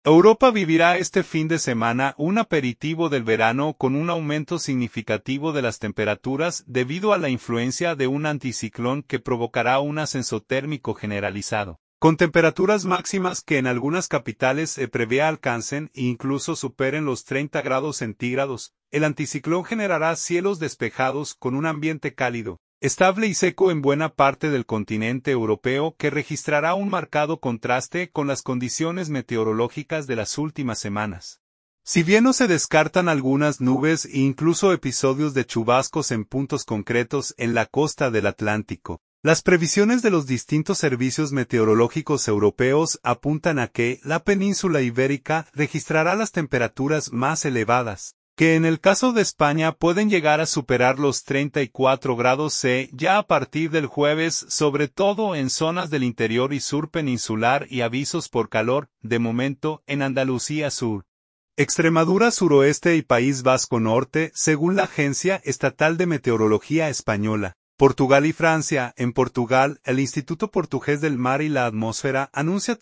Europa vivirá este fin de semana un aperitivo del verano con un aumento significativo de las temperaturas debido a la influencia de un anticiclón que provocará un ascenso térmico generalizado, con temperaturas máximas que en algunas capitales se prevé alcancen e incluso superen los 30 grados centígrados. El anticiclón generará cielos despejados con un ambiente cálido, estable y seco en buena parte del continente europeo que registrará un marcado contraste con las condiciones meteorológicas de las últimas semanas. Si bien no se descartan algunas nubes e incluso episodios de chubascos en puntos concretos en la costa del Atlántico, las previsiones de los distintos servicios meteorológicos europeos apuntan a que la península ibérica registrará las temperaturas más elevadas, que en el caso de España pueden llegar a superar los 34 grados C ya a partir del jueves, sobre todo en zonas del interior y sur peninsular y avisos por calor, de momento, en Andalucía Sur, Extremadura suroeste y País Vasco Norte, según la Agencia Estatal de Meteorología Española. Portugal y Francia. En Portugal, el Instituto Portugués del Mar y la Atmósfera anuncia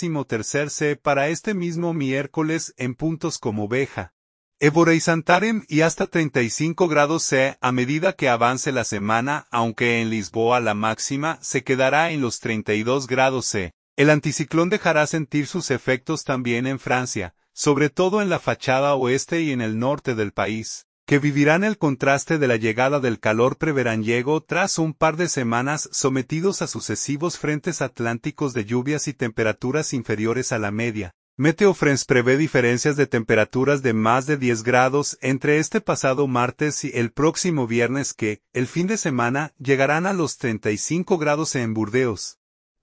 33º C para este mismo miércoles en puntos como Beja, Évora y Santarém y hasta 35 grados C a medida que avance la semana, aunque en Lisboa la máxima se quedará en los 32 grados C. El anticiclón dejará sentir sus efectos también en Francia, sobre todo en la fachada oeste y en el norte del país, que vivirán el contraste de la llegada del calor preveraniego tras un par de semanas sometidos a sucesivos frentes atlánticos de lluvias y temperaturas inferiores a la media. Meteofrens prevé diferencias de temperaturas de más de 10 grados entre este pasado martes y el próximo viernes que, el fin de semana, llegarán a los 35 grados en Burdeos,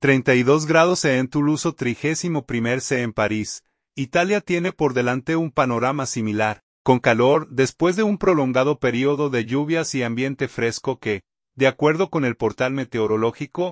32 grados en Toulouse o 31º C en París. Italia tiene por delante un panorama similar, con calor después de un prolongado periodo de lluvias y ambiente fresco que, de acuerdo con el portal meteorológico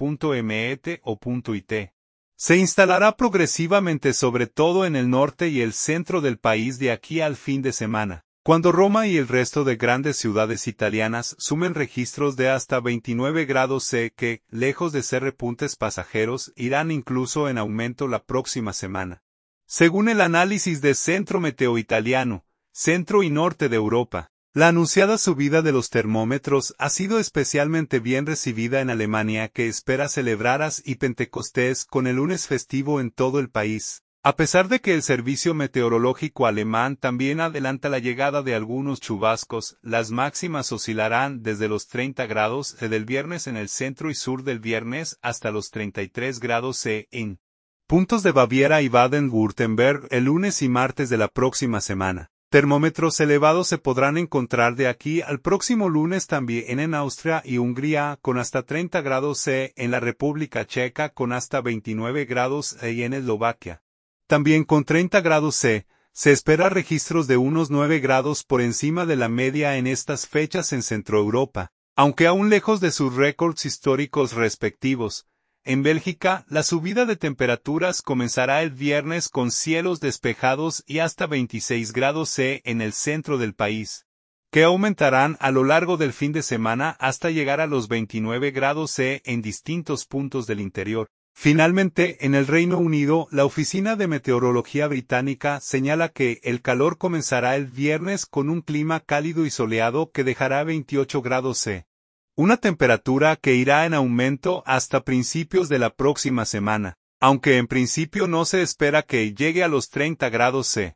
IL.MET.IT, se instalará progresivamente sobre todo en el norte y el centro del país de aquí al fin de semana, cuando Roma y el resto de grandes ciudades italianas sumen registros de hasta 29 grados C que, lejos de ser repuntes pasajeros, irán incluso en aumento la próxima semana. Según el análisis de Centro Meteo Italiano, centro y norte de Europa, la anunciada subida de los termómetros ha sido especialmente bien recibida en Alemania, que espera celebraras y Pentecostés con el lunes festivo en todo el país, a pesar de que el servicio meteorológico alemán también adelanta la llegada de algunos chubascos. Las máximas oscilarán desde los 30 grados C del viernes en el centro y sur del viernes hasta los 33 grados C en puntos de Baviera y Baden-Württemberg el lunes y martes de la próxima semana. Termómetros elevados se podrán encontrar de aquí al próximo lunes también en Austria y Hungría, con hasta 30 grados C, en la República Checa con hasta 29 grados C y en Eslovaquia, también con 30 grados C. Se espera registros de unos 9 grados por encima de la media en estas fechas en Centroeuropa, aunque aún lejos de sus récords históricos respectivos. En Bélgica, la subida de temperaturas comenzará el viernes con cielos despejados y hasta 26 grados C en el centro del país, que aumentarán a lo largo del fin de semana hasta llegar a los 29 grados C en distintos puntos del interior. Finalmente, en el Reino Unido, la Oficina de Meteorología Británica señala que el calor comenzará el viernes con un clima cálido y soleado que dejará 28 grados C. Una temperatura que irá en aumento hasta principios de la próxima semana, aunque en principio no se espera que llegue a los 30 grados C.